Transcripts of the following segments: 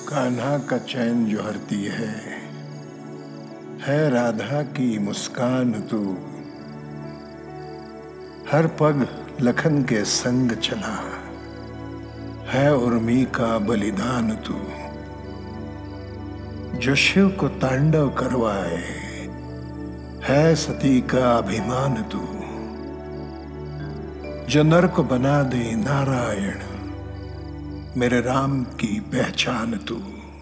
कान्हा का चैन जो हरती है राधा की मुस्कान तू। हर पग लखन के संग चला, है उर्मी का बलिदान तू। जो शिव को तांडव करवाए, है सती का अभिमान तू। जो नर को बना दे नारायण, मेरे राम की पहचान तू।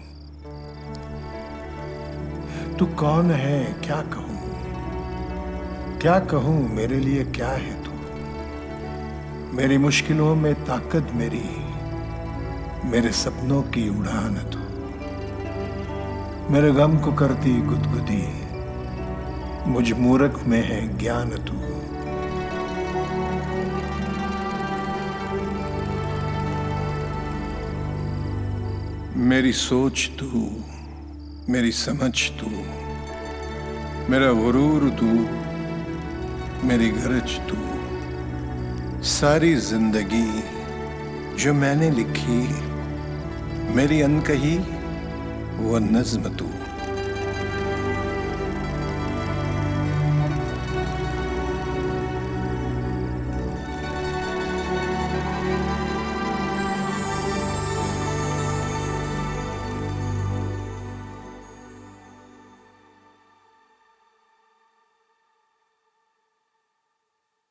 तू कौन है क्या कहूं मेरे लिए क्या है तू। मेरी मुश्किलों में ताकत मेरी, मेरे सपनों की उड़ान तू। मेरे गम को करती गुदगुदी, मुझ मूरख में है ज्ञान तू। मेरी सोच तू, मेरी समझ तू, मेरा गुरूर तू, मेरी गरज तू। सारी जिंदगी जो मैंने लिखी, मेरी अनकही वो नज्म तू।